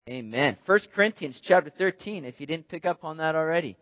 Amen. 1 Corinthians chapter 13, if you didn't pick up on that already.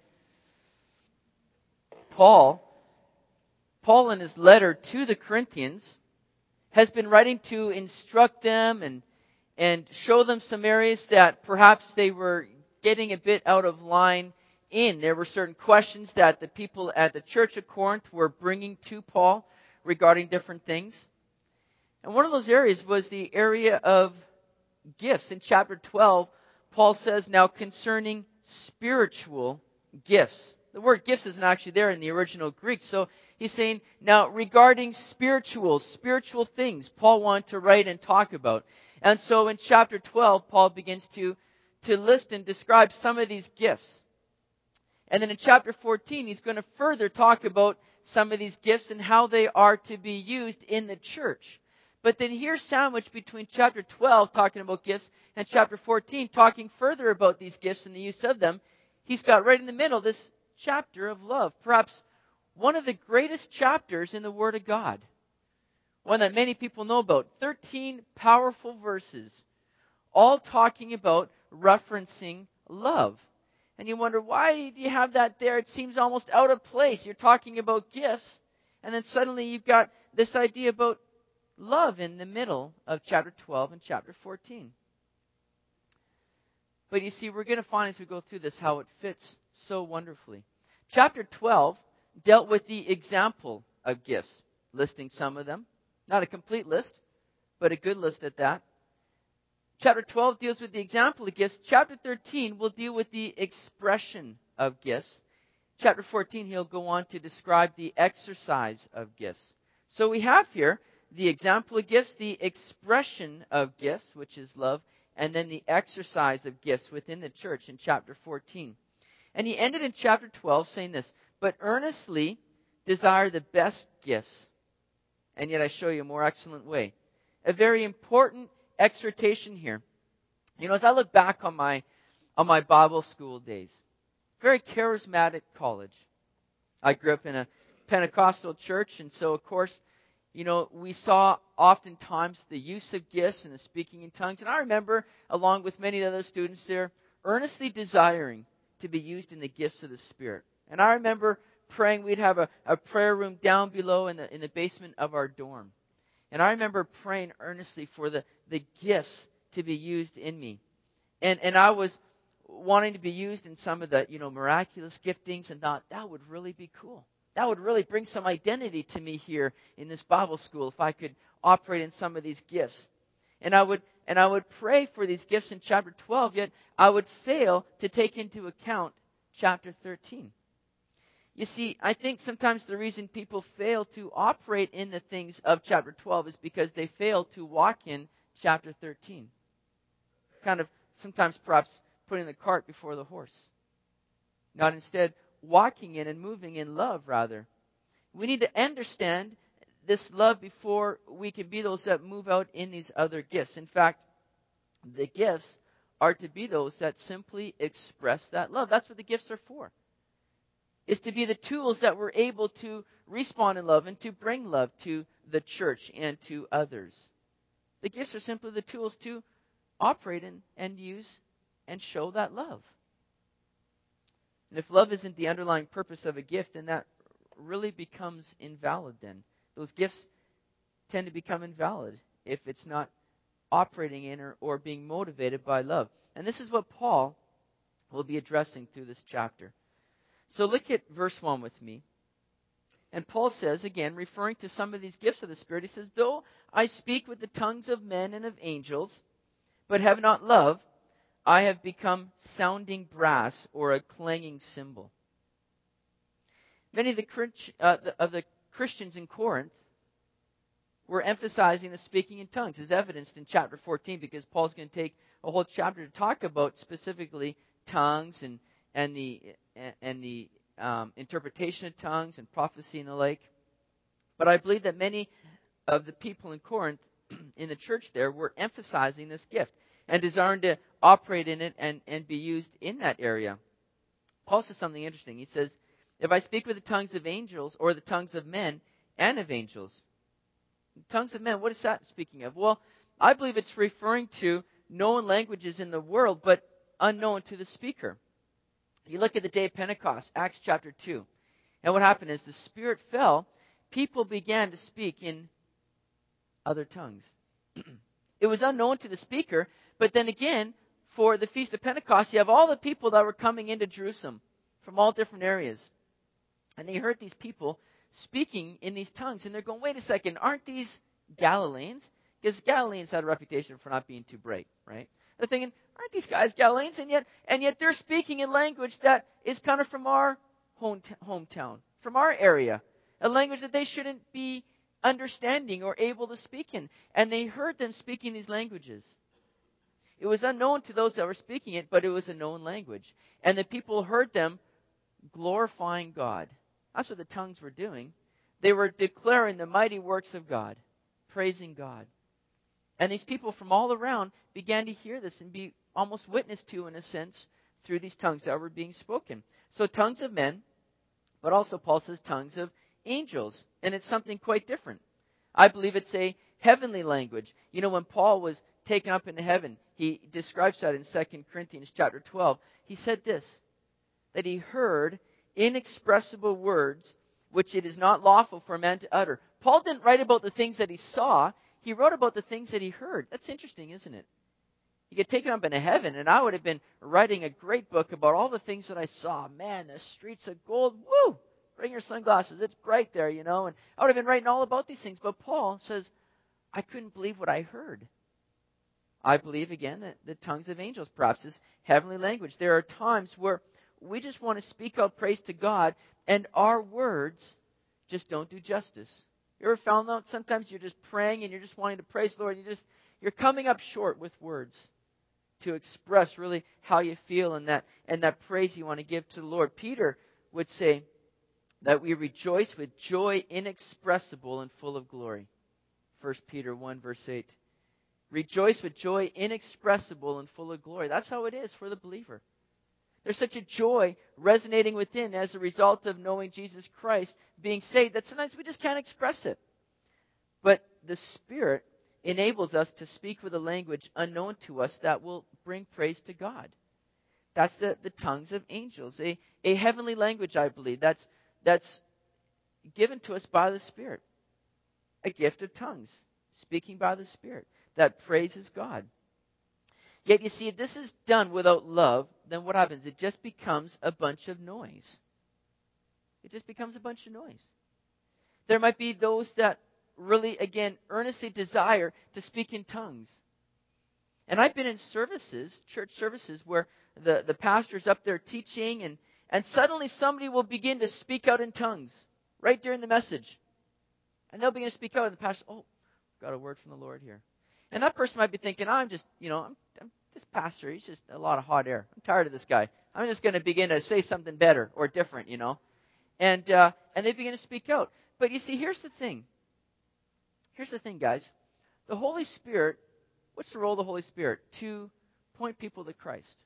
Paul in his letter to the Corinthians has been writing to instruct them and show them some areas that perhaps they were getting a bit out of line in. There were certain questions that the people at the church of Corinth were bringing to Paul regarding different things. And one of those areas was the area of gifts. In chapter 12, Paul says, now concerning spiritual gifts. The word gifts isn't actually there in the original Greek. So he's saying, now regarding spiritual things, Paul wanted to write and talk about. And so in chapter 12, Paul begins to list and describe some of these gifts. And then in chapter 14, he's going to further talk about some of these gifts and how they are to be used in the church. But then here sandwiched between chapter 12 talking about gifts and chapter 14 talking further about these gifts and the use of them, he's got right in the middle this chapter of love. Perhaps one of the greatest chapters in the Word of God. One that many people know about. 13 powerful verses, all talking about referencing love. And you wonder, why do you have that there? It seems almost out of place. You're talking about gifts, and then suddenly you've got this idea about love in the middle of chapter 12 and chapter 14. But you see, we're going to find as we go through this how it fits so wonderfully. Chapter 12 dealt with the example of gifts, listing some of them. Not a complete list, but a good list at that. Chapter 12 deals with the example of gifts. Chapter 13 will deal with the expression of gifts. Chapter 14, he'll go on to describe the exercise of gifts. So we have here the example of gifts, the expression of gifts, which is love, and then the exercise of gifts within the church in chapter 14. And he ended in chapter 12 saying this, but earnestly desire the best gifts, and yet I show you a more excellent way. A very important exhortation here. You know, as I look back on my Bible school days, very charismatic college. I grew up in a Pentecostal church, and so of course, you know, we saw oftentimes the use of gifts and the speaking in tongues. And I remember, along with many other students there, earnestly desiring to be used in the gifts of the Spirit. And I remember praying. We'd have a prayer room down below in the basement of our dorm. And I remember praying earnestly for the gifts to be used in me. And I was wanting to be used in some of the, you know, miraculous giftings, and thought that would really be cool. That would really bring some identity to me here in this Bible school if I could operate in some of these gifts. And I would pray for these gifts in chapter 12, yet I would fail to take into account chapter 13. You see, I think sometimes the reason people fail to operate in the things of chapter 12 is because they fail to walk in chapter 13. Kind of sometimes perhaps putting the cart before the horse. Not instead walking in and moving in love, rather. We need to understand this love before we can be those that move out in these other gifts. In fact, the gifts are to be those that simply express that love. That's what the gifts are for. Is to be the tools that we're able to respond in love and to bring love to the church and to others. The gifts are simply the tools to operate in and use and show that love. And if love isn't the underlying purpose of a gift, then that really becomes invalid then. Those gifts tend to become invalid if it's not operating in or being motivated by love. And this is what Paul will be addressing through this chapter. So look at verse 1 with me. And Paul says, again, referring to some of these gifts of the Spirit, he says, though I speak with the tongues of men and of angels, but have not love, I have become sounding brass or a clanging cymbal. Many of the Christians in Corinth were emphasizing the speaking in tongues, as evidenced in chapter 14, because Paul's going to take a whole chapter to talk about specifically tongues and the interpretation of tongues and prophecy and the like. But I believe that many of the people in Corinth, in the church there, were emphasizing this gift and desiring to operate in it and be used in that area. Paul says something interesting. He says, if I speak with the tongues of angels or the tongues of men and of angels. Tongues of men, what is that speaking of? Well, I believe it's referring to known languages in the world, but unknown to the speaker. You look at the day of Pentecost, Acts chapter 2. And what happened is the Spirit fell. People began to speak in other tongues. It was unknown to the speaker, but then again, for the Feast of Pentecost, you have all the people that were coming into Jerusalem from all different areas. And they heard these people speaking in these tongues, and they're going, wait a second, aren't these Galileans? Because Galileans had a reputation for not being too bright, right? They're thinking, aren't these guys Galileans? And yet they're speaking in language that is kind of from our hometown, from our area, a language that they shouldn't be understanding or able to speak in. And they heard them speaking these languages. It was unknown to those that were speaking it, but it was a known language. And the people heard them glorifying God. That's what the tongues were doing. They were declaring the mighty works of God, praising God. And these people from all around began to hear this and be almost witnessed to, in a sense, through these tongues that were being spoken. So tongues of men, but also Paul says tongues of angels. And it's something quite different. I believe it's a heavenly language. You know, when Paul was taken up into heaven, he describes that in 2 Corinthians chapter 12. He said this, that he heard inexpressible words which it is not lawful for a man to utter. Paul didn't write about the things that he saw. He wrote about the things that he heard. That's interesting, isn't it? He get taken up into heaven, and I would have been writing a great book about all the things that I saw. Man, the streets of gold. Woo! Bring your sunglasses. It's bright there, you know. And I would have been writing all about these things. But Paul says, I couldn't believe what I heard. I believe, again, that the tongues of angels perhaps is heavenly language. There are times where we just want to speak out praise to God, and our words just don't do justice. You ever found out sometimes you're just praying and you're just wanting to praise the Lord, and you're coming up short with words to express really how you feel and that praise you want to give to the Lord. Peter would say that we rejoice with joy inexpressible and full of glory. 1 Peter 1 verse 8. Rejoice with joy inexpressible and full of glory. That's how it is for the believer. There's such a joy resonating within as a result of knowing Jesus Christ, being saved, that sometimes we just can't express it. But the Spirit enables us to speak with a language unknown to us that will bring praise to God. That's the tongues of angels, a heavenly language, I believe, that's given to us by the Spirit. A gift of tongues, speaking by the Spirit, that praises God. Yet you see, if this is done without love, then what happens? It just becomes a bunch of noise. It just becomes a bunch of noise. There might be those that really, again, earnestly desire to speak in tongues. And I've been in services, church services, where the pastor's up there teaching, and suddenly somebody will begin to speak out in tongues right during the message. And they'll begin to speak out, and the pastor, got a word from the Lord here. And that person might be thinking, I'm this pastor, he's just a lot of hot air. I'm tired of this guy. I'm just going to begin to say something better or different, And they begin to speak out. But you see, here's the thing. Here's the thing, guys. The Holy Spirit, what's the role of the Holy Spirit? To point people to Christ.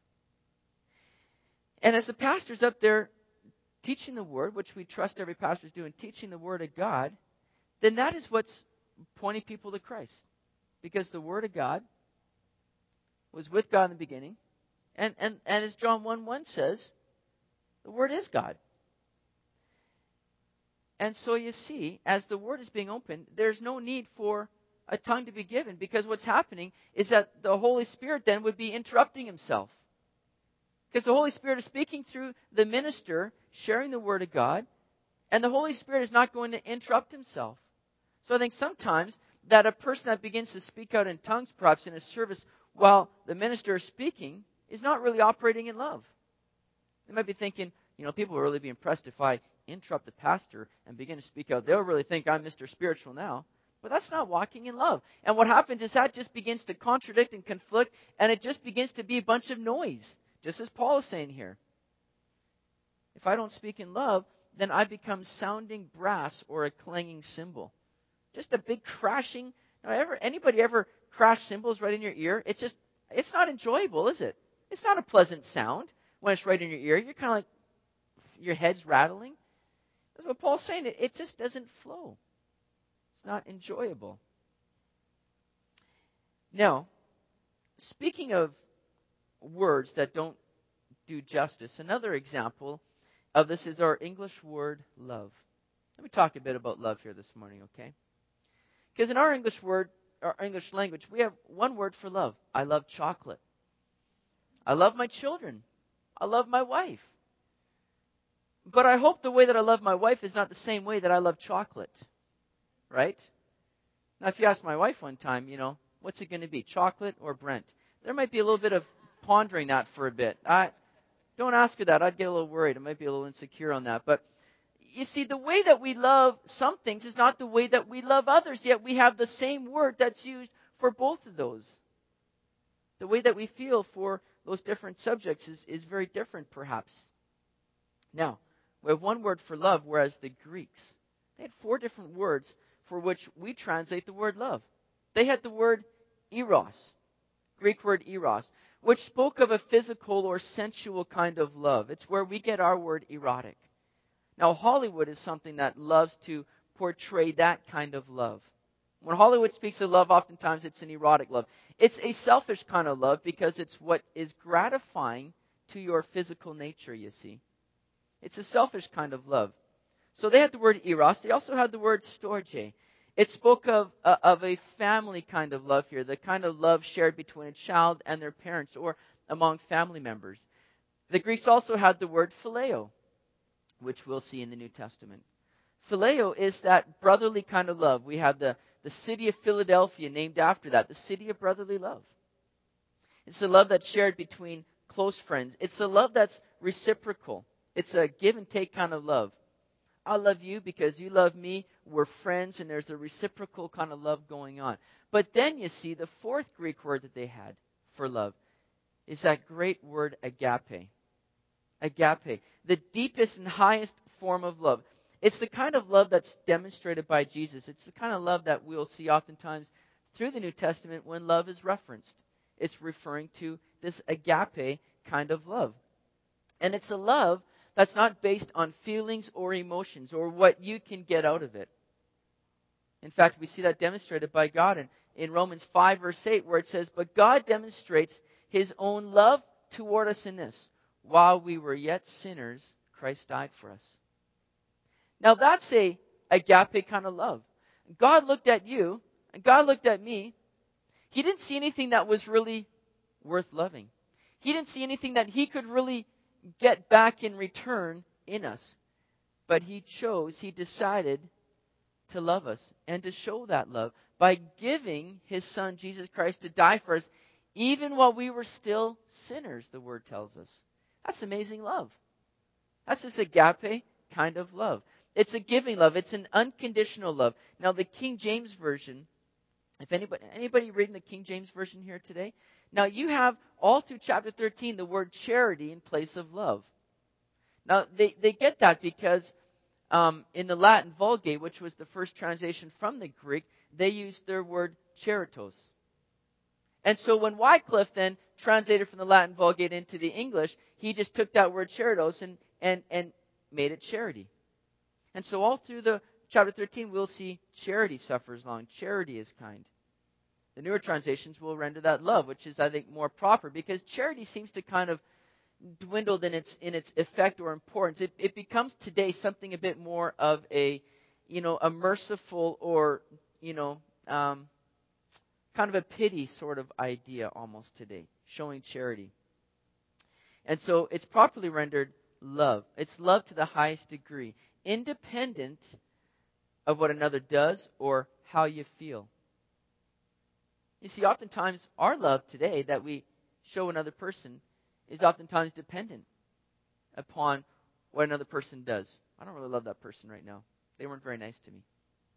And as the pastor's up there teaching the Word, which we trust every pastor's doing, teaching the Word of God, then that is what's pointing people to Christ. Because the Word of God was with God in the beginning. And as John 1:1 says, the Word is God. And so you see, as the Word is being opened, there's no need for a tongue to be given, because what's happening is that the Holy Spirit then would be interrupting himself. Because the Holy Spirit is speaking through the minister, sharing the Word of God, and the Holy Spirit is not going to interrupt himself. So I think sometimes that a person that begins to speak out in tongues, perhaps in a service, while the minister is speaking, is not really operating in love. They might be thinking, people will really be impressed if I interrupt the pastor and begin to speak out. They'll really think I'm Mr. Spiritual now. But that's not walking in love. And what happens is that just begins to contradict and conflict, and it just begins to be a bunch of noise, just as Paul is saying here. If I don't speak in love, then I become sounding brass or a clanging cymbal. Just a big crashing. Anybody ever crash cymbals right in your ear? It's not enjoyable, is it? It's not a pleasant sound when it's right in your ear. You're kind of like, your head's rattling. That's what Paul's saying. It just doesn't flow. It's not enjoyable. Now, speaking of words that don't do justice, another example of this is our English word love. Let me talk a bit about love here this morning, okay? Because in our English language, we have one word for love. I love chocolate. I love my children. I love my wife. But I hope the way that I love my wife is not the same way that I love chocolate. Right? Now, if you ask my wife one time, what's it going to be, chocolate or Brent? There might be a little bit of pondering that for a bit. Don't ask her that. I'd get a little worried. I might be a little insecure on that. But you see, the way that we love some things is not the way that we love others, yet we have the same word that's used for both of those. The way that we feel for those different subjects is very different, perhaps. Now, we have one word for love, whereas the Greeks, they had 4 different words for which we translate the word love. They had the word eros, Greek word eros, which spoke of a physical or sensual kind of love. It's where we get our word erotic. Now, Hollywood is something that loves to portray that kind of love. When Hollywood speaks of love, oftentimes it's an erotic love. It's a selfish kind of love because it's what is gratifying to your physical nature, you see. It's a selfish kind of love. So they had the word eros. They also had the word storge. It spoke of a family kind of love here, the kind of love shared between a child and their parents or among family members. The Greeks also had the word phileo, which we'll see in the New Testament. Phileo is that brotherly kind of love. We have the city of Philadelphia named after that, the city of brotherly love. It's a love that's shared between close friends. It's a love that's reciprocal. It's a give and take kind of love. I love you because you love me. We're friends, and there's a reciprocal kind of love going on. But then you see the 4th Greek word that they had for love is that great word agape. Agape, the deepest and highest form of love. It's the kind of love that's demonstrated by Jesus. It's the kind of love that we'll see oftentimes through the New Testament when love is referenced. It's referring to this agape kind of love. And it's a love that's not based on feelings or emotions or what you can get out of it. In fact, we see that demonstrated by God in Romans 5 verse 8 where it says, "But God demonstrates His own love toward us in this. While we were yet sinners, Christ died for us." Now that's a agape kind of love. God looked at you and God looked at me. He didn't see anything that was really worth loving. He didn't see anything that He could really get back in return in us. But He decided to love us and to show that love by giving His Son, Jesus Christ, to die for us, even while we were still sinners, the Word tells us. That's amazing love. That's this agape kind of love. It's a giving love. It's an unconditional love. Now, the King James Version, if anybody reading the King James Version here today, now you have all through chapter 13 the word charity in place of love. Now, they get that because in the Latin Vulgate, which was the first translation from the Greek, they used their word charitos. And so when Wycliffe then translated from the Latin Vulgate into the English, he just took that word charitos and made it charity. And so all through the chapter 13, we'll see charity suffers long, charity is kind. The newer translations will render that love, which is, I think, more proper, because charity seems to kind of dwindled in its effect or importance. It becomes today something a bit more of a merciful or kind of a pity sort of idea almost today, showing charity. And so it's properly rendered love. It's love to the highest degree, independent of what another does or how you feel. You see, oftentimes our love today that we show another person is oftentimes dependent upon what another person does. I don't really love that person right now. They weren't very nice to me.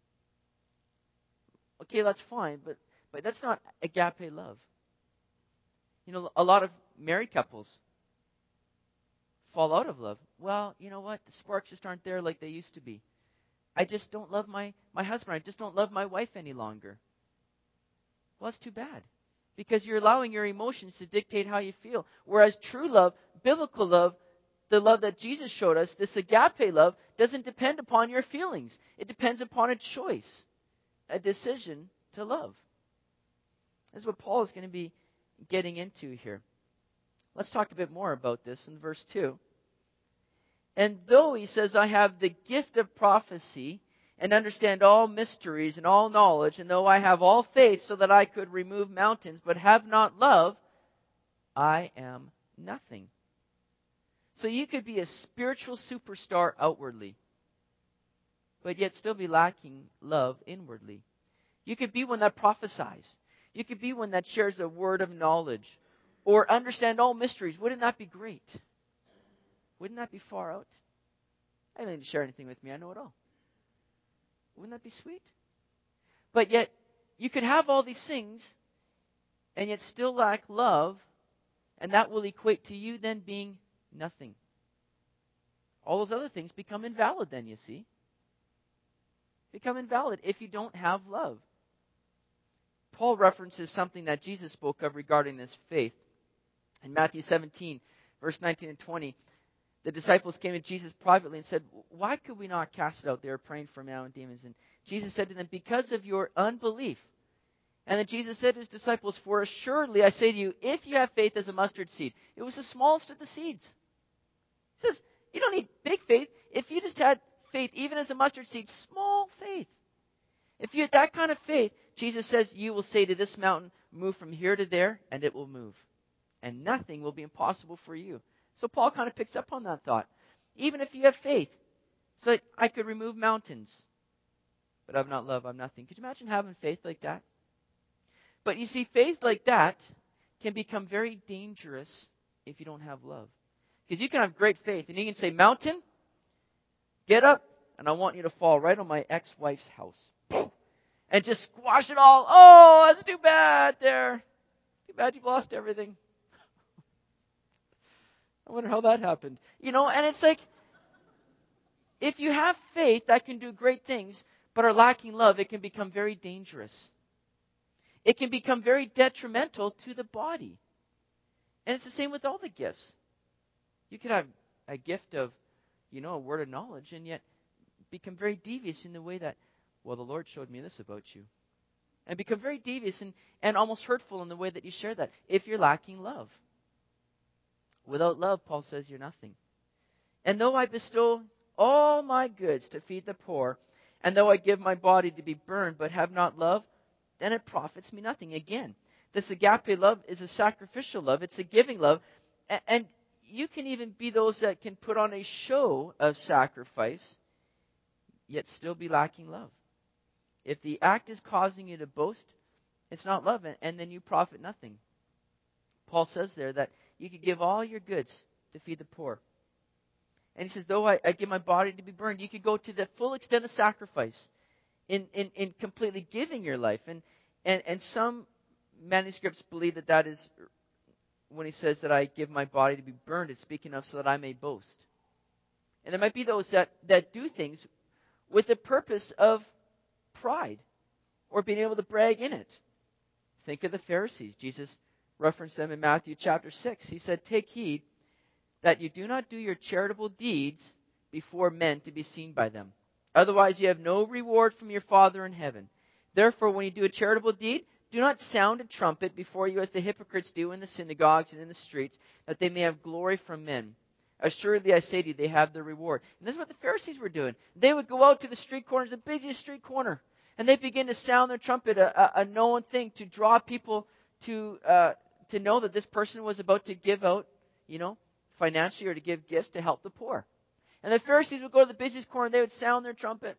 Okay, that's fine, but that's not agape love. A lot of married couples fall out of love. Well, you know what? The sparks just aren't there like they used to be. I just don't love my husband. I just don't love my wife any longer. Well, that's too bad. Because you're allowing your emotions to dictate how you feel. Whereas true love, biblical love, the love that Jesus showed us, this agape love, doesn't depend upon your feelings. It depends upon a choice, a decision to love. This is what Paul is going to be getting into here. Let's talk a bit more about this in verse 2. And though, he says, I have the gift of prophecy and understand all mysteries and all knowledge, and though I have all faith so that I could remove mountains, but have not love, I am nothing. So you could be a spiritual superstar outwardly, but yet still be lacking love inwardly. You could be one that prophesies. You could be one that shares a word of knowledge or understand all mysteries. Wouldn't that be great? Wouldn't that be far out? I don't need to share anything with me. I know it all. Wouldn't that be sweet? But yet, you could have all these things and yet still lack love, and that will equate to you then being nothing. All those other things become invalid then, you see. Become invalid if you don't have love. Paul references something that Jesus spoke of regarding this faith. In Matthew 17, verse 19 and 20, the disciples came to Jesus privately and said, why could we not cast it out? They were praying for man and demons. And Jesus said to them, because of your unbelief. And then Jesus said to his disciples, for assuredly I say to you, if you have faith as a mustard seed, it was the smallest of the seeds. He says, you don't need big faith. If you just had faith, even as a mustard seed, small faith. If you had that kind of faith, Jesus says, you will say to this mountain, move from here to there, and it will move. And nothing will be impossible for you. So Paul kind of picks up on that thought. Even if you have faith, so that I could remove mountains, but I have not love, I'm nothing. Could you imagine having faith like that? But you see, faith like that can become very dangerous if you don't have love. Because you can have great faith, and you can say, mountain, get up, and I want you to fall right on my ex-wife's house. And just squash it all. Oh, that's too bad there. Too bad you've lost everything. I wonder how that happened. And it's like, if you have faith that can do great things, but are lacking love, it can become very dangerous. It can become very detrimental to the body. And it's the same with all the gifts. You could have a gift of, a word of knowledge, and yet become very devious in the way that, well, the Lord showed me this about you. And become very devious and almost hurtful in the way that you share that, if you're lacking love. Without love, Paul says, you're nothing. And though I bestow all my goods to feed the poor, and though I give my body to be burned, but have not love, then it profits me nothing. Again, this agape love is a sacrificial love. It's a giving love. And you can even be those that can put on a show of sacrifice, yet still be lacking love. If the act is causing you to boast, it's not love, and then you profit nothing. Paul says there that you could give all your goods to feed the poor. And he says, though I give my body to be burned, you could go to the full extent of sacrifice in completely giving your life. And some manuscripts believe that is, when he says that I give my body to be burned, it's speaking of so that I may boast. And there might be those that do things with the purpose of pride or being able to brag in it. Think of the Pharisees. Jesus referenced them in Matthew chapter 6. He said, take heed that you do not do your charitable deeds before men to be seen by them. Otherwise you have no reward from your Father in heaven. Therefore, when you do a charitable deed, do not sound a trumpet before you as the hypocrites do in the synagogues and in the streets, that they may have glory from men. Assuredly, I say to you, they have their reward. And this is what the Pharisees were doing. They would go out to the street corners, the busiest street corner, and they begin to sound their trumpet, a known thing, to draw people to know that this person was about to give out, financially, or to give gifts to help the poor. And the Pharisees would go to the busiest corner, and they would sound their trumpet.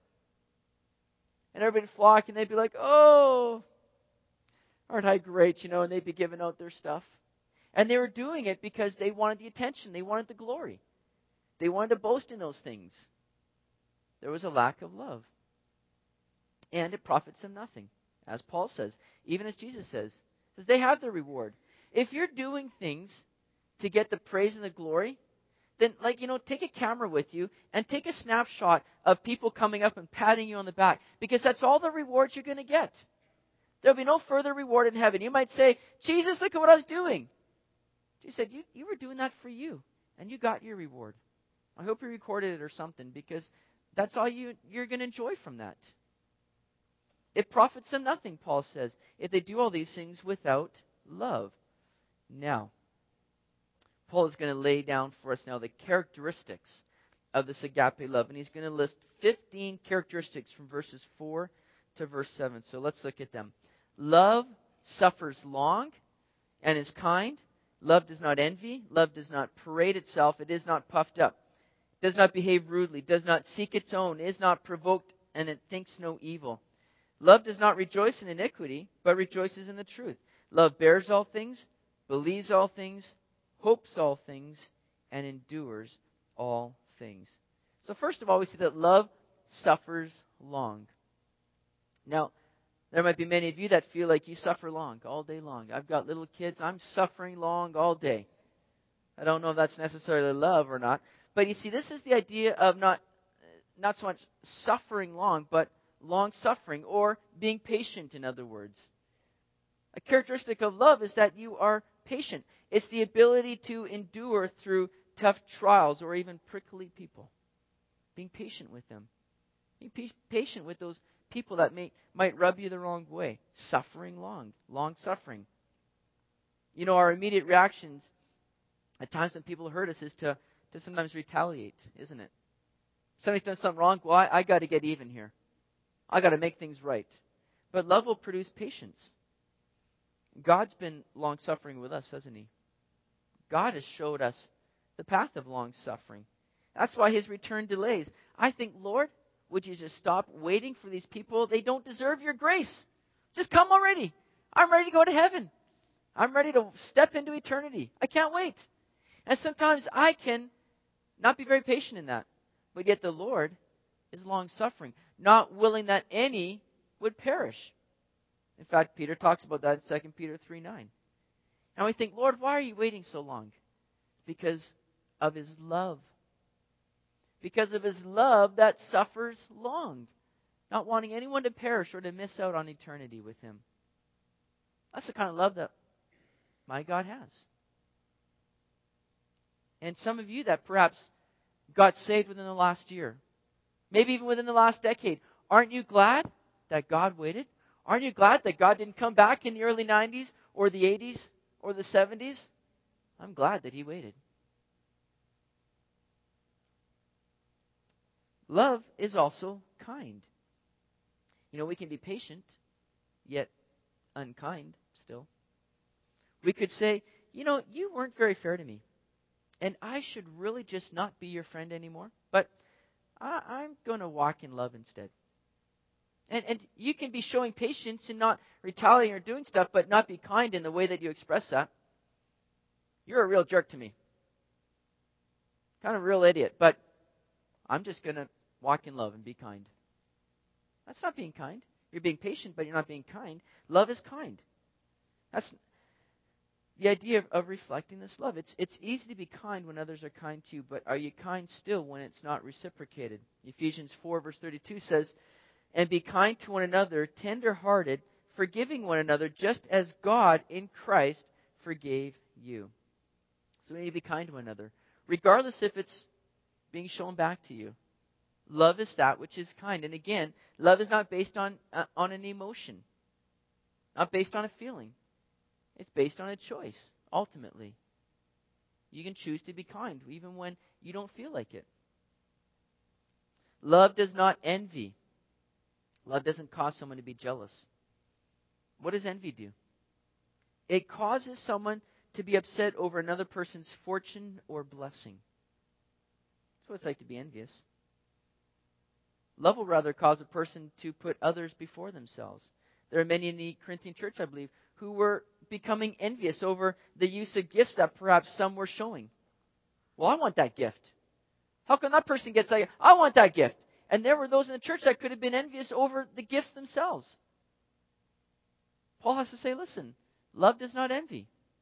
And everybody would flock, and they'd be like, oh, aren't I great, and they'd be giving out their stuff. And they were doing it because they wanted the attention. They wanted the glory. They wanted to boast in those things. There was a lack of love. And it profits them nothing, as Paul says, even as Jesus says. They have their reward. If you're doing things to get the praise and the glory, then take a camera with you and take a snapshot of people coming up and patting you on the back, because that's all the reward you're going to get. There'll be no further reward in heaven. You might say, Jesus, look at what I was doing. Jesus said, you were doing that for you, and you got your reward. I hope you recorded it or something, because that's all you're going to enjoy from that. It profits them nothing, Paul says, if they do all these things without love. Now, Paul is going to lay down for us now the characteristics of this agape love. And he's going to list 15 characteristics from verses 4 to verse 7. So let's look at them. Love suffers long and is kind. Love does not envy. Love does not parade itself. It is not puffed up. Does not behave rudely. Does not seek its own. Is not provoked, and it thinks no evil. Love does not rejoice in iniquity, but rejoices in the truth. Love bears all things, believes all things, hopes all things, and endures all things. So first of all, we see that love suffers long. Now, there might be many of you that feel like you suffer long, all day long. I've got little kids. I'm suffering long all day. I don't know if that's necessarily love or not. But you see, this is the idea of not so much suffering long, but long suffering, or being patient, in other words. A characteristic of love is that you are patient. It's the ability to endure through tough trials or even prickly people. Being patient with them. Being patient with those people that might rub you the wrong way. Suffering long suffering. You know, our immediate reactions at times when people hurt us is to sometimes retaliate, isn't it? Somebody's done something wrong. Well, I got to get even here. I got to make things right. But love will produce patience. God's been long-suffering with us, hasn't He? God has showed us the path of long-suffering. That's why His return delays. I think, Lord, would you just stop waiting for these people? They don't deserve your grace. Just come already. I'm ready to go to heaven. I'm ready to step into eternity. I can't wait. And sometimes I can not be very patient in that. But yet the Lord is long-suffering, not willing that any would perish. In fact, Peter talks about that in 2 Peter 3:9. And we think, Lord, why are you waiting so long? Because of His love. Because of His love that suffers long, not wanting anyone to perish or to miss out on eternity with Him. That's the kind of love that my God has. And some of you that perhaps got saved within the last year, maybe even within the last decade, aren't you glad that God waited? Aren't you glad that God didn't come back in the early 90s or the 80s or the 70s? I'm glad that He waited. Love is also kind. You know, we can be patient, yet unkind still. We could say, you know, you weren't very fair to me, and I should really just not be your friend anymore, but I'm going to walk in love instead. And you can be showing patience and not retaliating or doing stuff, but not be kind in the way that you express that. You're a real jerk to me. Kind of a real idiot, but I'm just going to walk in love and be kind. That's not being kind. You're being patient, but you're not being kind. Love is kind. That's the idea of reflecting this love. It's easy to be kind when others are kind to you, but are you kind still when it's not reciprocated? Ephesians 4 verse 32 says, and be kind to one another, tender-hearted, forgiving one another, just as God in Christ forgave you. So we need to be kind to one another, regardless if it's being shown back to you. Love is that which is kind. And again, love is not based on an emotion, not based on a feeling. It's based on a choice, ultimately. You can choose to be kind, even when you don't feel like it. Love does not envy. Love doesn't cause someone to be jealous. What does envy do? It causes someone to be upset over another person's fortune or blessing. That's what it's like to be envious. Love will rather cause a person to put others before themselves. There are many in the Corinthian church, I believe, who were becoming envious over the use of gifts that perhaps some were showing. Well, I want that gift. How come that person gets that? I want that gift. And there were those in the church that could have been envious over the gifts themselves. Paul has to say, listen, love does not envy.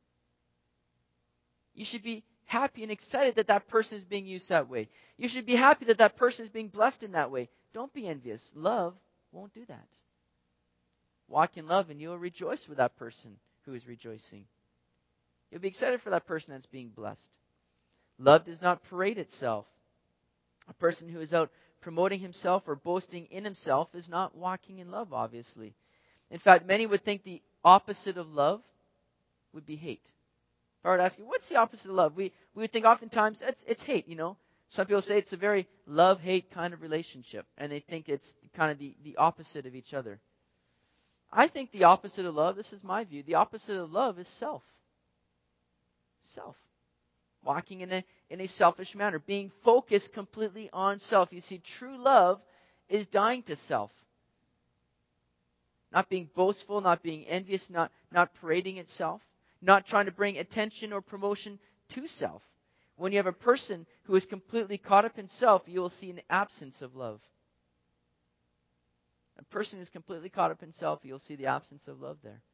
You should be happy and excited that that person is being used that way. You should be happy that that person is being blessed in that way. Don't be envious. Love won't do that. Walk in love and you'll rejoice with that person who is rejoicing. You'll be excited for that person that's being blessed. Love does not parade itself. A person who is out promoting himself or boasting in himself is not walking in love, obviously. In fact, many would think the opposite of love would be hate. I were to ask you, what's the opposite of love? We would think oftentimes it's hate, Some people say it's a very love-hate kind of relationship, and they think it's kind of the opposite of each other. I think the opposite of love, this is my view, the opposite of love is self. Self. Walking in a selfish manner, being focused completely on self. You see, true love is dying to self. Not being boastful, not being envious, not parading itself, not trying to bring attention or promotion to self. When you have a person who is completely caught up in self, you will see an absence of love. A person who's completely caught up in self, you'll see the absence of love there.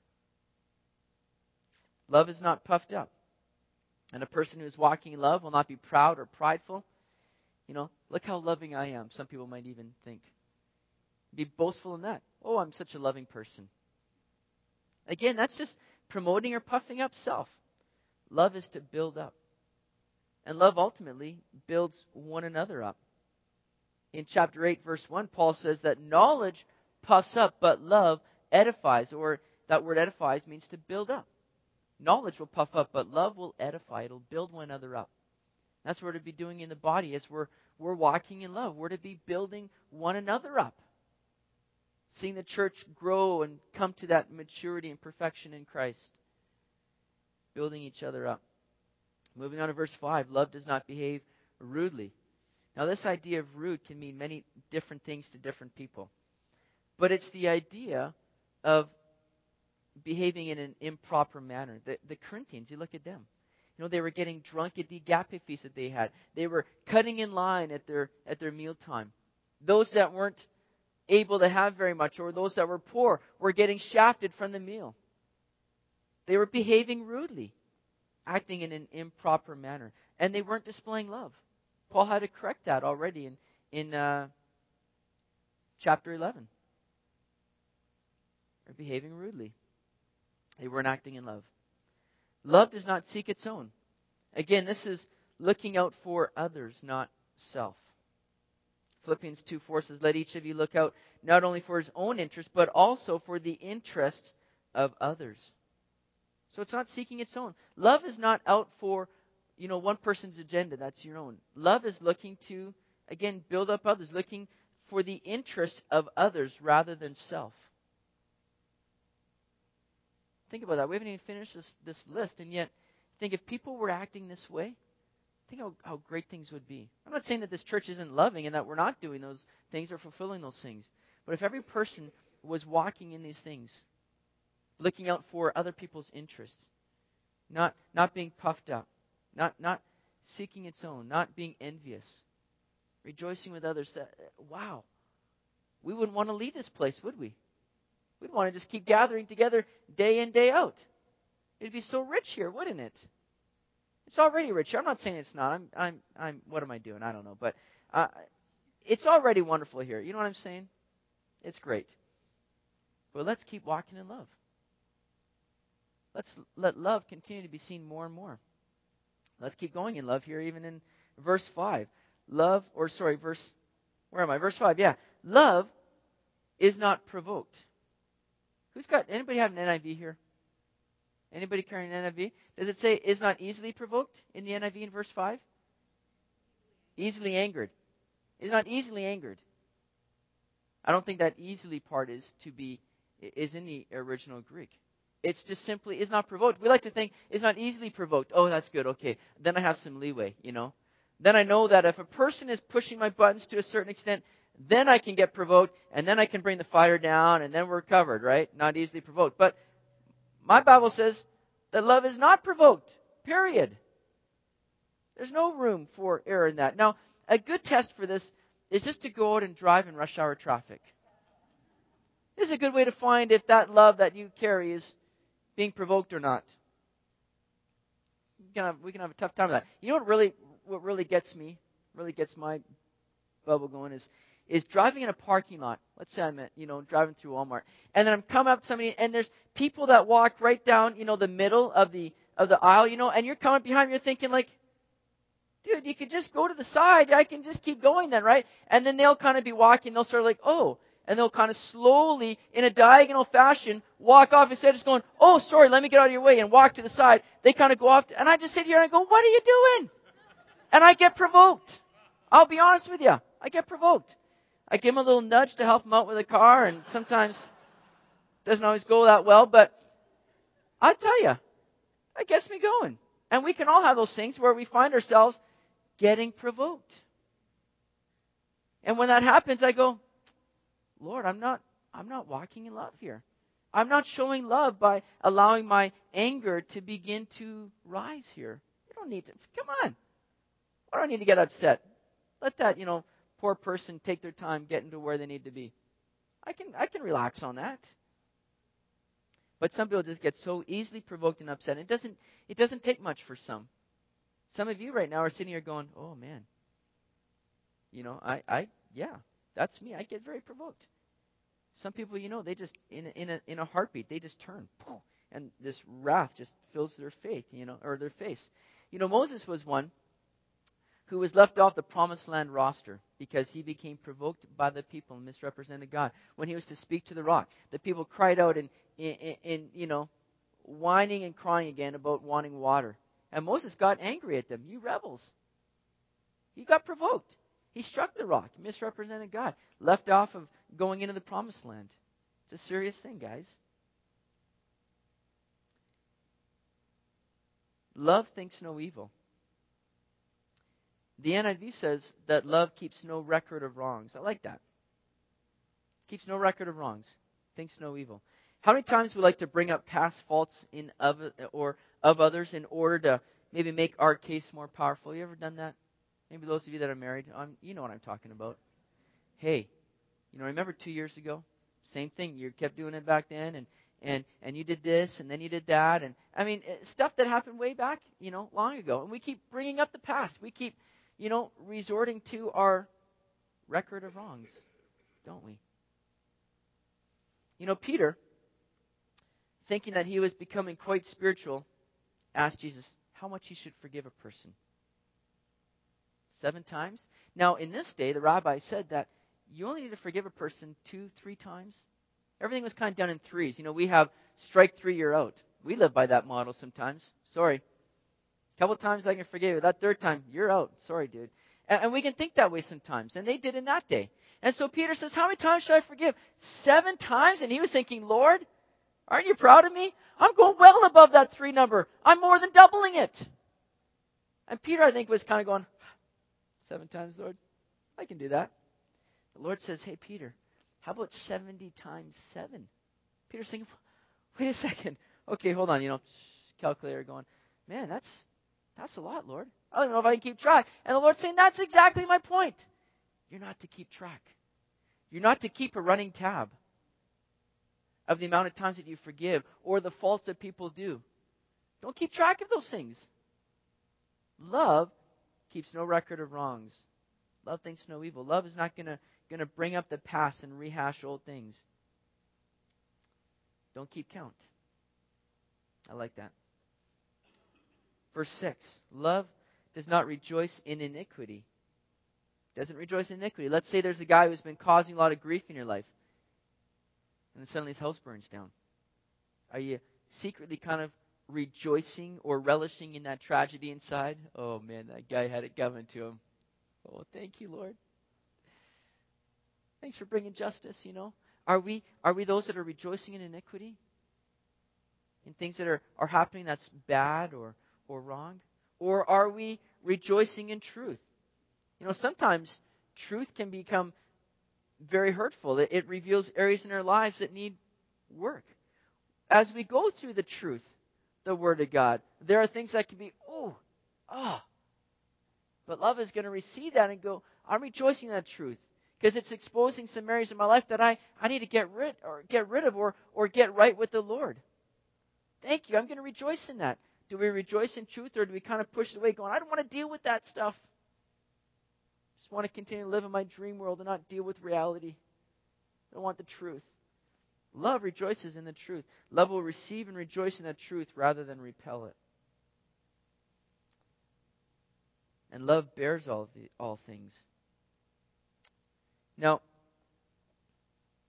Love is not puffed up. And a person who is walking in love will not be proud or prideful. Look how loving I am, some people might even think. Be boastful in that. Oh, I'm such a loving person. Again, that's just promoting or puffing up self. Love is to build up. And love ultimately builds one another up. In chapter 8, verse 1, Paul says that knowledge puffs up, but love edifies. Or that word edifies means to build up. Knowledge will puff up, but love will edify. It'll build one another up. That's what we're to be doing in the body as we're walking in love. We're to be building one another up. Seeing the church grow and come to that maturity and perfection in Christ. Building each other up. Moving on to verse 5, love does not behave rudely. Now this idea of rude can mean many different things to different people. But it's the idea of behaving in an improper manner. The Corinthians, you look at them. They were getting drunk at the agape feast that they had. They were cutting in line at their mealtime. Those that weren't able to have very much, or those that were poor, were getting shafted from the meal. They were behaving rudely, acting in an improper manner. And they weren't displaying love. Paul had to correct that already in chapter 11. They're behaving rudely. They weren't acting in love. Love does not seek its own. Again, this is looking out for others, not self. Philippians 2:4 says, let each of you look out not only for his own interest, but also for the interests of others. So it's not seeking its own. Love is not out for, one person's agenda. That's your own. Love is looking to, again, build up others, looking for the interests of others rather than self. Think about that. We haven't even finished this list, and yet think if people were acting this way, think how great things would be. I'm not saying that this church isn't loving and that we're not doing those things or fulfilling those things. But if every person was walking in these things, looking out for other people's interests, not being puffed up, not seeking its own, not being envious, rejoicing with others, wow, we wouldn't want to leave this place, would we? We'd want to just keep gathering together day in, day out. It'd be so rich here, wouldn't it? It's already rich here. I'm not saying it's not. I'm. What am I doing? I don't know. But it's already wonderful here. You know what I'm saying? It's great. But let's keep walking in love. Let's let love continue to be seen more and more. Let's keep going in love here, even in verse 5. Verse 5, yeah. Love is not provoked. Anybody have an NIV here? Anybody carrying an NIV? Does it say is not easily provoked in the NIV in verse 5? Easily angered. Is not easily angered. I don't think that easily part is in the original Greek. It's just simply is not provoked. We like to think is not easily provoked. Oh, that's good. Okay. Then I have some leeway, Then I know that if a person is pushing my buttons to a certain extent, then I can get provoked, and then I can bring the fire down, and then we're covered, right? Not easily provoked. But my Bible says that love is not provoked, period. There's no room for error in that. Now, a good test for this is just to go out and drive in rush hour traffic. This is a good way to find if that love that you carry is being provoked or not. We can have a tough time with that. You know what really gets me, really gets my bubble going is driving in a parking lot. Let's say I'm driving through Walmart, and then I'm coming up to somebody, and there's people that walk right down, the middle of the aisle, and you're coming behind me, you're thinking like, dude, you could just go to the side. I can just keep going then, right? And then they'll kind of be walking. They'll sort of like, oh, And they'll kind of slowly, in a diagonal fashion, walk off instead of just going, oh, sorry, let me get out of your way, and walk to the side. They kind of go off, and I just sit here and I go, what are you doing? And I get provoked. I'll be honest with you. I get provoked. I give them a little nudge to help them out with the car, and sometimes it doesn't always go that well, but I tell you, that gets me going. And we can all have those things where we find ourselves getting provoked. And when that happens, I go, Lord, I'm not walking in love here. I'm not showing love by allowing my anger to begin to rise here. You don't need to. Come on. Why do I need to get upset? Let that, poor person take their time getting to where they need to be. I can relax on that. But some people just get so easily provoked and upset. It doesn't take much for some. Some of you right now are sitting here going, oh man. Yeah, that's me. I get very provoked. Some people, they just in a heartbeat, they just turn, and this wrath just fills their faith, or their face. Moses was one who was left off the promised land roster because he became provoked by the people and misrepresented God. When he was to speak to the rock, the people cried out in whining and crying again about wanting water. And Moses got angry at them. You rebels. He got provoked. He struck the rock, misrepresented God, left off of going into the promised land. It's a serious thing, guys. Love thinks no evil. The NIV says that love keeps no record of wrongs. I like that. Keeps no record of wrongs. Thinks no evil. How many times we like to bring up past faults of others in order to maybe make our case more powerful? You ever done that? Maybe those of you that are married, you know what I'm talking about. Hey, remember 2 years ago? Same thing. You kept doing it back then, and you did this, and then you did that. And stuff that happened way back, long ago. And we keep bringing up the past. We keep, resorting to our record of wrongs, don't we? Peter, thinking that he was becoming quite spiritual, asked Jesus how much he should forgive a person. 7 times? Now, in this day, the rabbi said that you only need to forgive a person 2-3 times. Everything was kind of done in threes. We have strike 3, you're out. We live by that model sometimes. Sorry. A couple times I can forgive you. That 3rd time, you're out. Sorry, dude. And we can think that way sometimes. And they did in that day. And so Peter says, how many times should I forgive? 7 times? And he was thinking, Lord, aren't you proud of me? I'm going well above that 3 number. I'm more than doubling it. And Peter, I think, was kind of going, 7 times, Lord? I can do that. The Lord says, hey, Peter, how about 70 times 7? Peter's saying, wait a second. Okay, hold on, calculator going, man, that's a lot, Lord. I don't know if I can keep track. And the Lord's saying, that's exactly my point. You're not to keep track. You're not to keep a running tab of the amount of times that you forgive or the faults that people do. Don't keep track of those things. Love keeps no record of wrongs. Love thinks no evil. Love is not going to bring up the past and rehash old things. Don't keep count. I like that. Verse 6. Love does not rejoice in iniquity. Doesn't rejoice in iniquity. Let's say there's a guy who's been causing a lot of grief in your life, and then suddenly his house burns down. Are you secretly kind of rejoicing or relishing in that tragedy inside? Oh man, that guy had it coming to him. Oh, thank you, Lord. Thanks for bringing justice, Are we those that are rejoicing in iniquity? In things that are happening that's bad or wrong? Or are we rejoicing in truth? Sometimes truth can become very hurtful. It reveals areas in our lives that need work. As we go through the truth, the Word of God, there are things that can be, but love is going to receive that and go, I'm rejoicing in that truth because it's exposing some areas in my life that I need to get rid of or get right with the Lord. Thank you. I'm going to rejoice in that. Do we rejoice in truth, or do we kind of push it away going, I don't want to deal with that stuff. I just want to continue to live in my dream world and not deal with reality. I don't want the truth. Love rejoices in the truth. Love will receive and rejoice in that truth rather than repel it. And love bears all things. Now,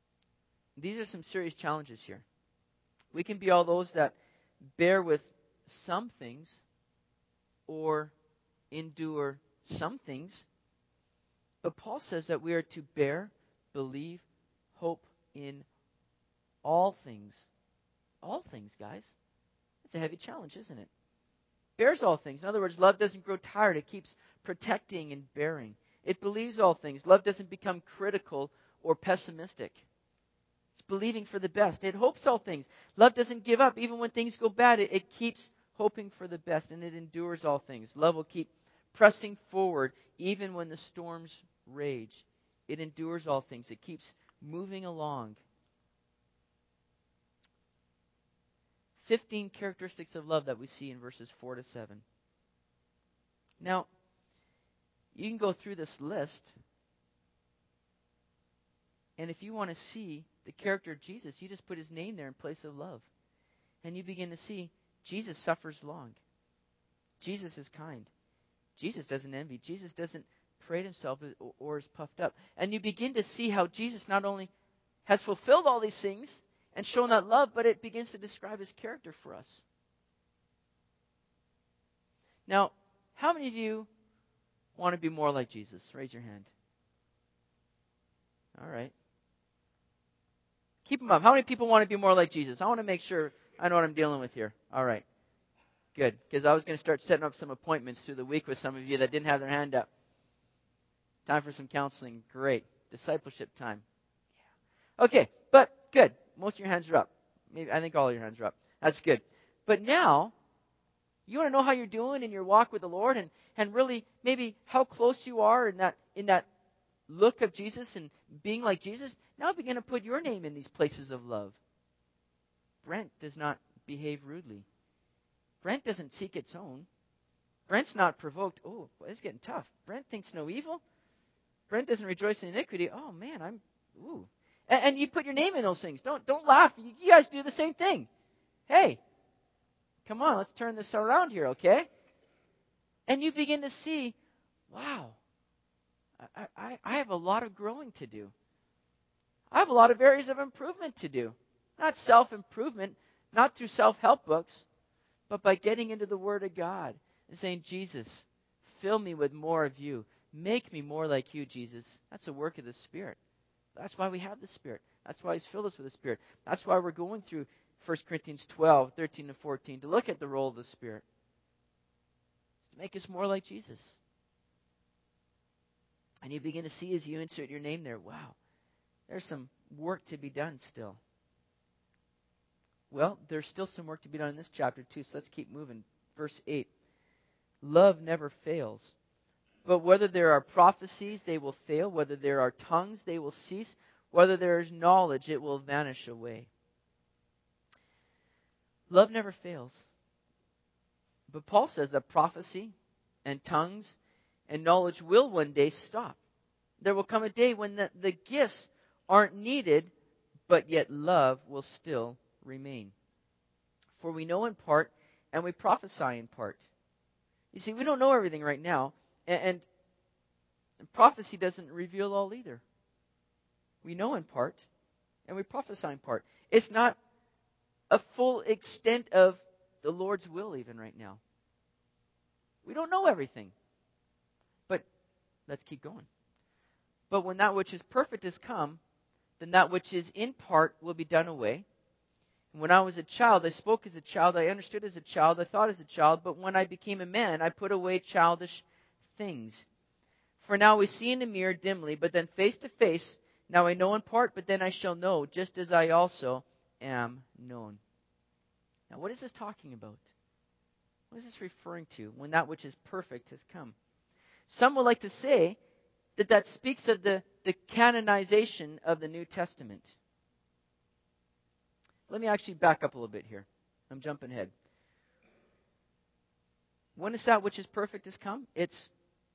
These are some serious challenges here. We can be all those that bear with some things or endure some things. But Paul says that we are to bear, believe, hope in all things. All things, guys. It's a heavy challenge, isn't it? Bears all things. In other words, love doesn't grow tired. It keeps protecting and bearing. It believes all things. Love doesn't become critical or pessimistic. It's believing for the best. It hopes all things. Love doesn't give up. Even when things go bad, it keeps hoping for the best, and it endures all things. Love will keep pressing forward even when the storms rage. It endures all things. It keeps moving along. 15 characteristics of love that we see in verses 4 to 7. Now, you can go through this list, and if you want to see the character of Jesus, you just put his name there in place of love. And you begin to see Jesus suffers long. Jesus is kind. Jesus doesn't envy. Jesus doesn't parade himself or is puffed up. And you begin to see how Jesus not only has fulfilled all these things and shown that love, but it begins to describe his character for us. Now, how many of you want to be more like Jesus? Raise your hand. All right. Keep them up. How many people want to be more like Jesus? I want to make sure I know what I'm dealing with here. All right. Good. Because I was going to start setting up some appointments through the week with some of you that didn't have their hand up. Time for some counseling. Great. Discipleship time. Yeah. Okay. But good. Most of your hands are up. Maybe I think all of your hands are up. That's good. But now, you want to know how you're doing in your walk with the Lord and really maybe how close you are in that look of Jesus and being like Jesus. Now begin to put your name in these places of love. Brent does not behave rudely. Brent doesn't seek its own. Brent's not provoked. Oh, boy, it's getting tough. Brent thinks no evil. Brent doesn't rejoice in iniquity. Oh man, ooh. And you put your name in those things. Don't laugh. You guys do the same thing. Hey, come on, let's turn this around here, okay? And you begin to see, wow, I have a lot of growing to do. I have a lot of areas of improvement to do. Not self-improvement, not through self-help books, but by getting into the Word of God and saying, Jesus, fill me with more of you. Make me more like you, Jesus. That's a work of the Spirit. That's why we have the Spirit. That's why He's filled us with the Spirit. That's why we're going through 1 Corinthians 12, 13 to 14 to look at the role of the Spirit. To make us more like Jesus. And you begin to see as you insert your name there, wow, there's some work to be done still. Well, there's still some work to be done in this chapter too, so let's keep moving. Verse 8. Love never fails. But whether there are prophecies, they will fail. Whether there are tongues, they will cease. Whether there is knowledge, it will vanish away. Love never fails. But Paul says that prophecy and tongues and knowledge will one day stop. There will come a day when the gifts aren't needed, but yet love will still remain. For we know in part, and we prophesy in part. You see, we don't know everything right now, and prophecy doesn't reveal all either. We know in part, and we prophesy in part. It's not a full extent of the Lord's will even right now. We don't know everything. But let's keep going. But when that which is perfect has come, then that which is in part will be done away. And when I was a child, I spoke as a child, I understood as a child, I thought as a child, but when I became a man, I put away childish things. For now we see in a mirror dimly, but then face to face. Now I know in part, but then I shall know, just as I also am known. Now what is this talking about? What is this referring to when that which is perfect has come? Some would like to say that speaks of the canonization of the New Testament. Let me actually back up a little bit here. I'm jumping ahead. When is that which is perfect has come? It's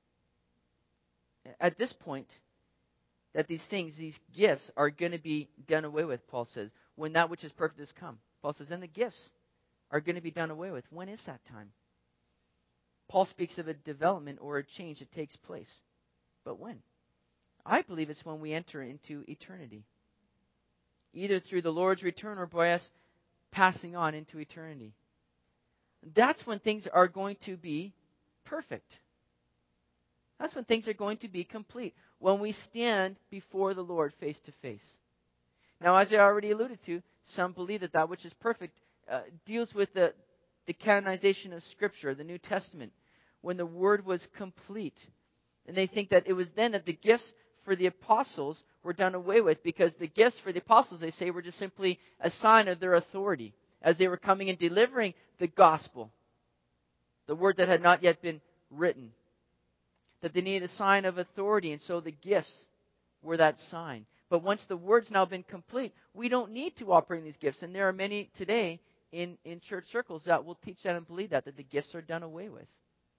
at this point that these things, these gifts, are going to be done away with, Paul says. When that which is perfect has come. Paul says, then the gifts are going to be done away with. When is that time? Paul speaks of a development or a change that takes place. But when? I believe it's when we enter into eternity. either through the Lord's return or by us passing on into eternity. That's when things are going to be perfect. That's when things are going to be complete, when we stand before the Lord face to face. Now, as I already alluded to, some believe that that which is perfect deals with the canonization of Scripture, the New Testament, when the Word was complete. And they think that it was then that the gifts for the apostles were done away with, because the gifts for the apostles, they say, were just simply a sign of their authority as they were coming and delivering the gospel, the Word that had not yet been written. That they needed a sign of authority, and so the gifts were that sign. But once the Word's now been complete, we don't need to operate in these gifts. And there are many today in church circles that will teach that and believe that the gifts are done away with.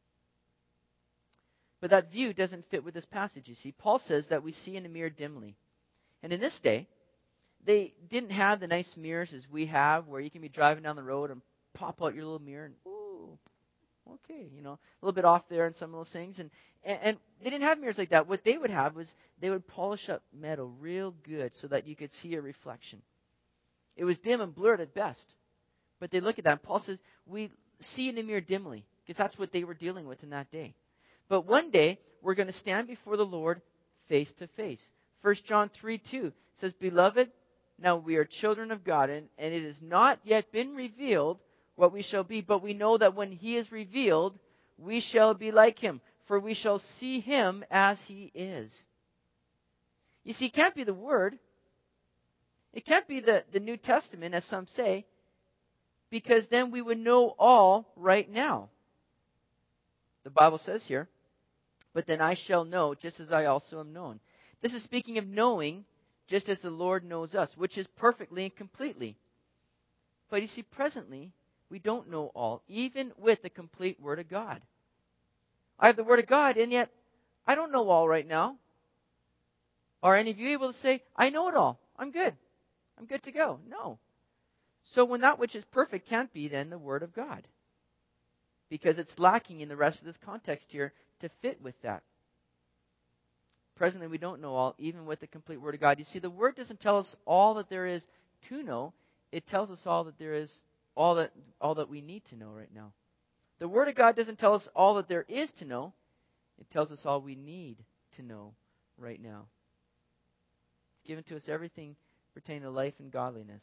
But that view doesn't fit with this passage, you see. Paul says that we see in a mirror dimly. And in this day, they didn't have the nice mirrors as we have, where you can be driving down the road and pop out your little mirror and, ooh, okay, a little bit off there in some of those things. And they didn't have mirrors like that. What they would have was they would polish up metal real good so that you could see a reflection. It was dim and blurred at best. But they look at that, and Paul says, we see in a mirror dimly, because that's what they were dealing with in that day. But one day, we're going to stand before the Lord face to face. 1 John 3:2 says, Beloved, now we are children of God, and it has not yet been revealed what we shall be, but we know that when He is revealed, we shall be like Him, for we shall see Him as He is. You see, it can't be the Word. It can't be the New Testament, as some say, because then we would know all right now. The Bible says here, but then I shall know, just as I also am known. This is speaking of knowing, just as the Lord knows us, which is perfectly and completely. But you see, presently, we don't know all, even with the complete Word of God. I have the Word of God, and yet I don't know all right now. Are any of you able to say, I know it all, I'm good to go? No. So when that which is perfect can't be then the Word of God, because it's lacking in the rest of this context here to fit with that. Presently, we don't know all, even with the complete Word of God. You see, the Word doesn't tell us all that there is to know. It tells us all that there is, all that we need to know right now. The Word of God doesn't tell us all that there is to know. It tells us all we need to know right now. It's given to us everything pertaining to life and godliness.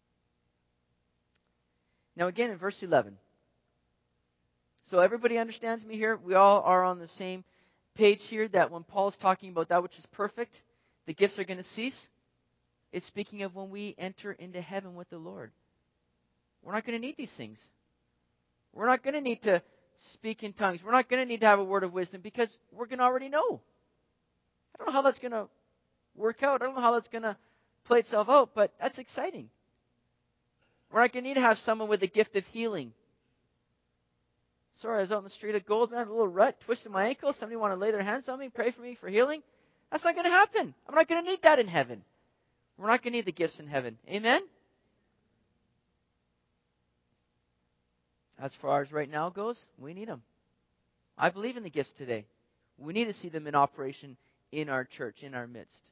Now again in verse 11. So everybody understands me here? We all are on the same page here, that when Paul is talking about that which is perfect, the gifts are going to cease. It's speaking of when we enter into heaven with the Lord. We're not going to need these things. We're not going to need to speak in tongues. We're not going to need to have a word of wisdom, because we're going to already know. I don't know how that's going to work out. I don't know how that's going to play itself out, but that's exciting. We're not going to need to have someone with a gift of healing. Sorry, I was out in the street of Gold, man, a little rut, twisted my ankle. Somebody want to lay their hands on me, pray for me for healing? That's not going to happen. I'm not going to need that in heaven. We're not going to need the gifts in heaven. Amen? As far as right now goes, we need them. I believe in the gifts today. We need to see them in operation in our church, in our midst.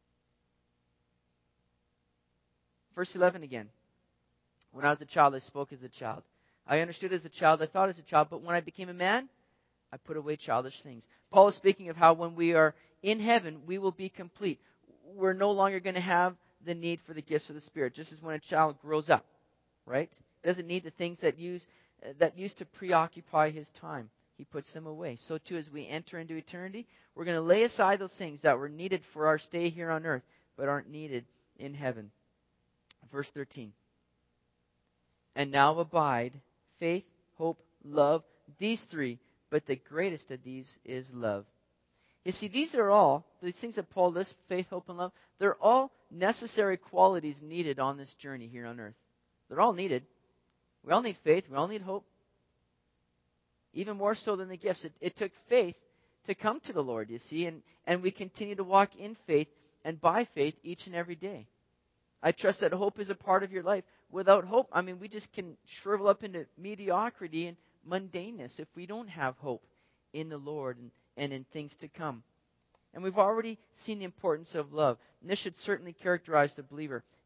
Verse 11 again. When I was a child, I spoke as a child. I understood as a child, I thought as a child, but when I became a man, I put away childish things. Paul is speaking of how when we are in heaven, we will be complete. We're no longer going to have the need for the gifts of the Spirit, just as when a child grows up, right? Doesn't need the things that used to preoccupy his time. He puts them away. So too, as we enter into eternity, we're going to lay aside those things that were needed for our stay here on earth, but aren't needed in heaven. Verse 13. And now abide faith, hope, love, these three, but the greatest of these is love. You see, these things that Paul lists, faith, hope, and love, they're all necessary qualities needed on this journey here on earth. They're all needed. We all need faith. We all need hope. Even more so than the gifts. It took faith to come to the Lord, you see, and we continue to walk in faith and by faith each and every day. I trust that hope is a part of your life. Without hope, we just can shrivel up into mediocrity and mundaneness if we don't have hope in the Lord and in things to come. And we've already seen the importance of love. And this should certainly characterize the believer.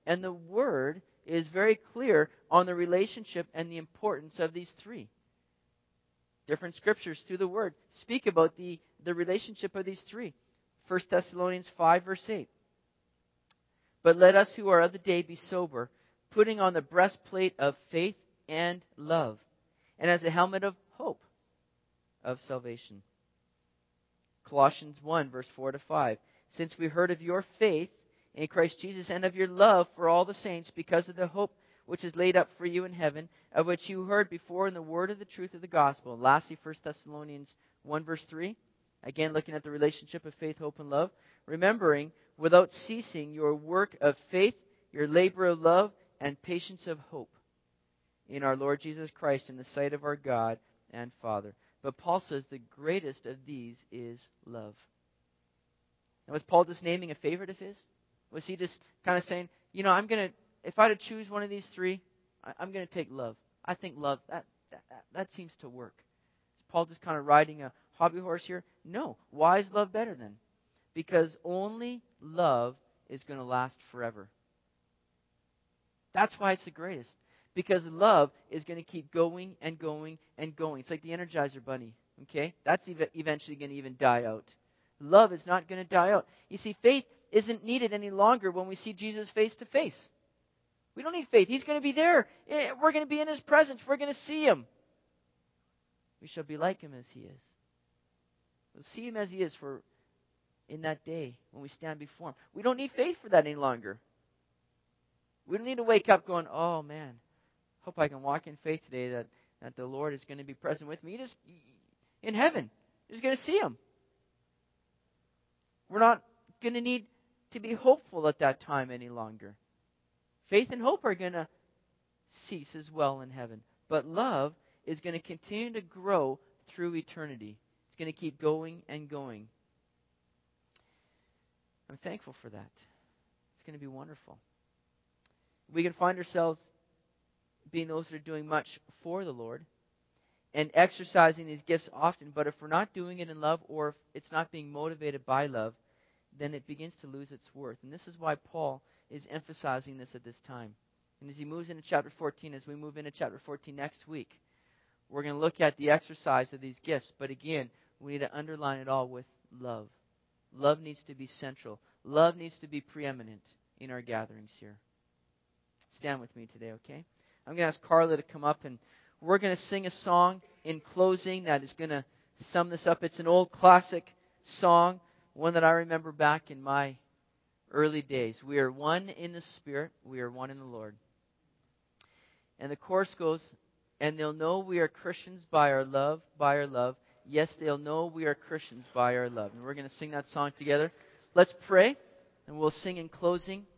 And the Word is very clear on the relationship and the importance of these three. Different scriptures through the Word speak about the relationship of these three. 1 Thessalonians 5, verse 8. But let us who are of the day be sober, putting on the breastplate of faith and love, and as a helmet of hope of salvation. Colossians 1, verse 4 to 5. Since we heard of your faith in Christ Jesus and of your love for all the saints, because of the hope which is laid up for you in heaven, of which you heard before in the word of the truth of the gospel. And lastly, 1 Thessalonians 1, verse 3. Again, looking at the relationship of faith, hope, and love. Remembering, without ceasing, your work of faith, your labor of love, and patience of hope in our Lord Jesus Christ in the sight of our God and Father. But Paul says the greatest of these is love. Now, was Paul just naming a favorite of his? Was he just kind of saying, if I had to choose one of these three, I'm going to take love. I think love, that seems to work. Is Paul just kind of riding a hobby horse here? No. Why is love better then? Because only love is going to last forever. That's why it's the greatest. Because love is going to keep going and going and going. It's like the Energizer Bunny. Okay? That's eventually going to even die out. Love is not going to die out. You see, faith isn't needed any longer when we see Jesus face to face. We don't need faith. He's going to be there. We're going to be in His presence. We're going to see Him. We shall be like Him as He is. We'll see Him as He is in that day when we stand before Him. We don't need faith for that any longer. We don't need to wake up going, oh man, hope I can walk in faith today that the Lord is going to be present with me. Just in heaven. You're just going to see Him. We're not going to need to be hopeful at that time any longer. Faith and hope are going to cease as well in heaven. But love is going to continue to grow through eternity. It's going to keep going and going. I'm thankful for that. It's going to be wonderful. We can find ourselves being those that are doing much for the Lord and exercising these gifts often, but if we're not doing it in love, or if it's not being motivated by love, then it begins to lose its worth. And this is why Paul is emphasizing this at this time. And as he moves into chapter 14, as we move into chapter 14 next week, we're going to look at the exercise of these gifts. But again, we need to underline it all with love. Love needs to be central. Love needs to be preeminent in our gatherings here. Stand with me today, okay? I'm going to ask Carla to come up, and we're going to sing a song in closing that is going to sum this up. It's an old classic song, one that I remember back in my early days. We are one in the Spirit. We are one in the Lord. And the chorus goes, and they'll know we are Christians by our love, by our love. Yes, they'll know we are Christians by our love. And we're going to sing that song together. Let's pray, and we'll sing in closing.